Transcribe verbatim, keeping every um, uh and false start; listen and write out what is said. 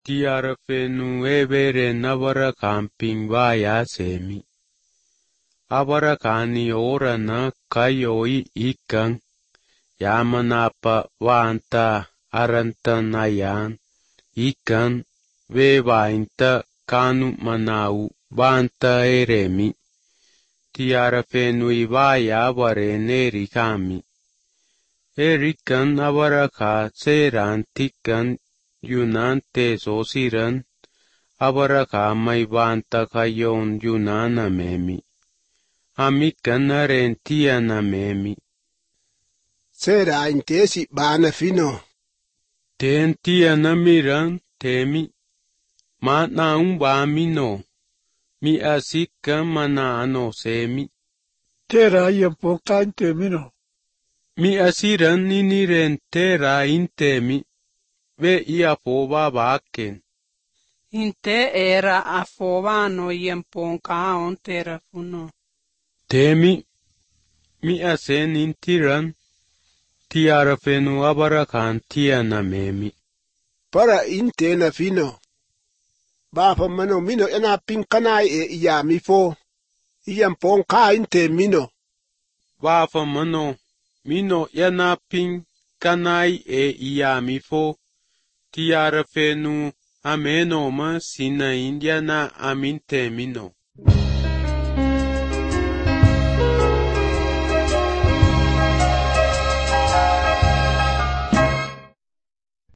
tiara fenu ebere nabara kamping vaya semi. Abara kani ora na kayoi ikan, yamanapa vanta aranta nayan, ikan vevainta kanu manau vanta eremi. Tiara fenu ivaya vareneri kami. Erikan abaraka serantikan yunante sosiran, abaraka may vanta kayon yunana memi. Amikan arentia na memi. Sera intesi bana fino. Tentia na miran temi. Mana umba mino. Mi asika mana ano semi. Tera yampo kante mino. Mi asiran niniren tera intemi. Ve ia pova baken. Inte era afovano yempon kaon tera funo. Temi. Mi asen intiran. Tiara fenu abarakan tia na memi. Para inte na fino. Bapa mano mino ena pinkanai e iya mifo. Iyam pong ka inte mino. Wafa mano. Mino yana ping kanai e iya mifo. Tiara fenu ameno ma sina indiana aminte mino.